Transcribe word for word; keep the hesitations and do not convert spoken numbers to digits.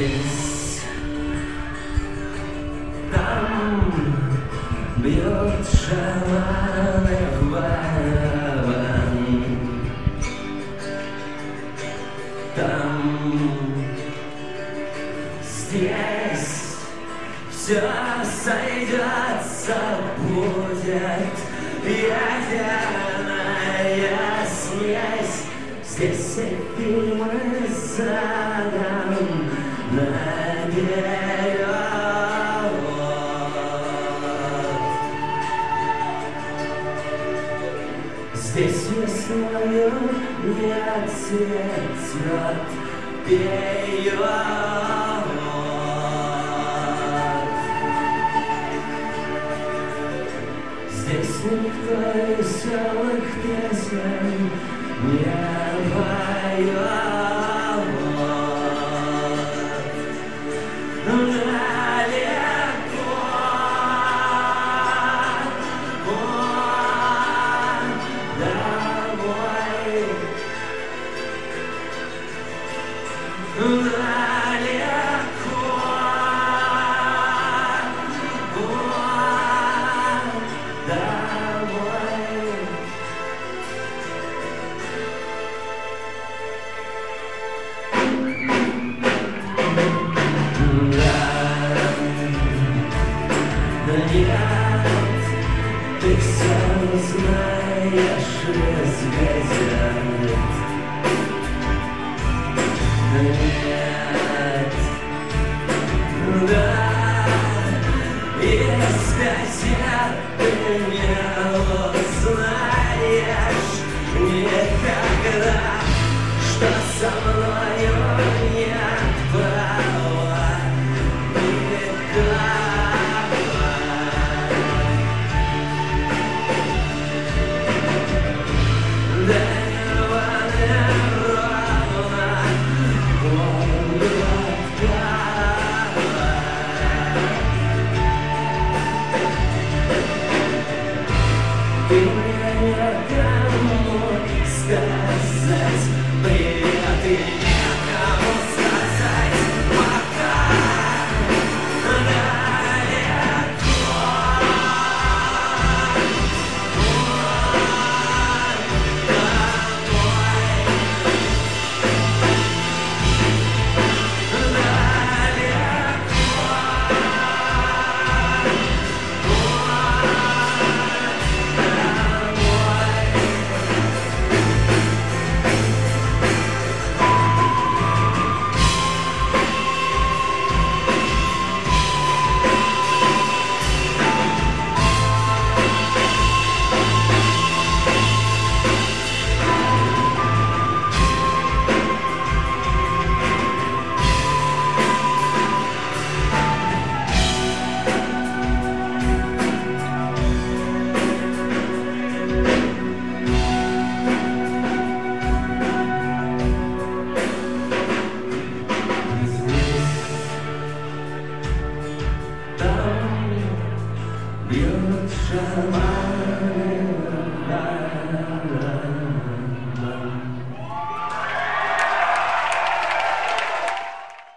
здесь, там бьет шаманов барабан, там, здесь все сойдется, будет ядерная смесь. Здесь все фильмы задом наперед. Здесь весною лет цветет, пьет. Здесь никто веселых песен не поет. Далеко, домой. Далеко, нет, ты все знаешь из газет. Нет, да, из газет ты не узнаешь никогда, что со мною нет права никогда. Ты мне некому сказать привет и некому сказать пока. Далеко, бьет шаман.